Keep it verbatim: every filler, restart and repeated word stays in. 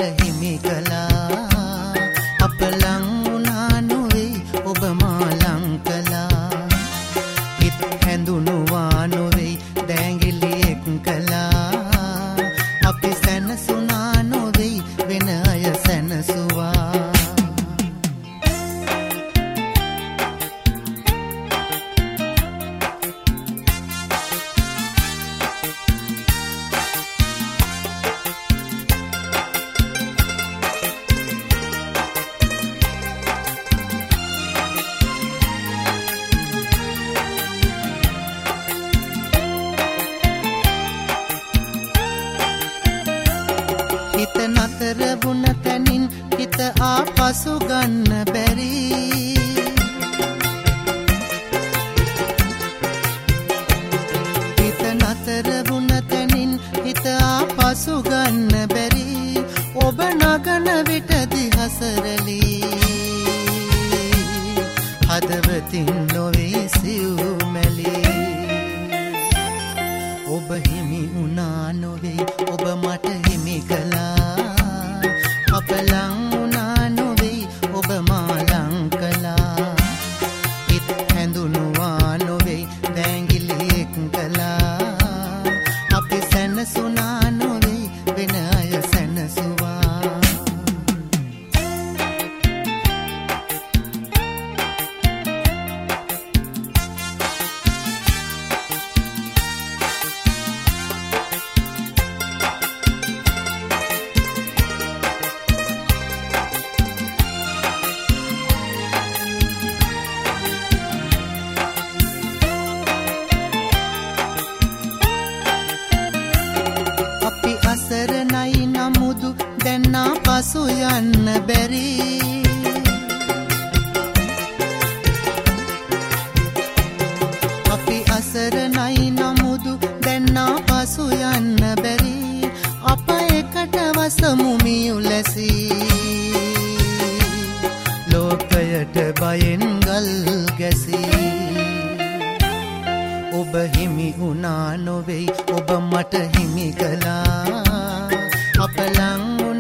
හිමි කළා අප ලං වුණා නොවේ ඔබ මා ලං කළා හිත හැඳුනුවා නොවේ දැඟිලියෙක් කළා අපි සැනසුණා නොවේ වෙන අය සැනසුවා හිත නතර වුණ තැනින් හිත ආපසු ගන්න බැරි හිත නතර වුණ තැනින් හිත ආපසු ගන්න බැරි ඔබ නගන විටදි හසරලි හදවතින් නොවේ සිව්මැලි ඔබ හිමි වුණා නොවේ ඔබ මට හිමි කළා අප ලං වුණා නොවේ ඔබ මා ලං කළා හිත හැඳුනුවා නොවේ දැඟිලියෙක් කළා අපි සැනසුණා නොවේ වෙන අය සැනසුවා අසරණයි නමුදු දැන්නා පසු යන්න බැරි අපි අසරණයි නමුදු දැන්නා පසු යන්න බැරි අප එකට වසමු මියුලැසි ලෝකයට බයෙන් ගල් ගැසී ඔබ හිමි වුණා නොවේ ඔබ මට හිමි කළා අප ලං